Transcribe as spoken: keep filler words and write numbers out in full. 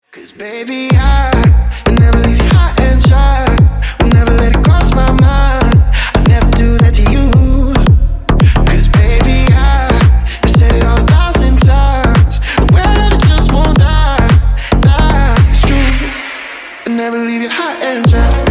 Cause baby, I will never leave you high and dry. Will never let it cross my mind. I'd never do that to you. Cause baby, I have said it all a thousand times. Where I love it just won't die, die. It's true, I'll never leave you high and dry.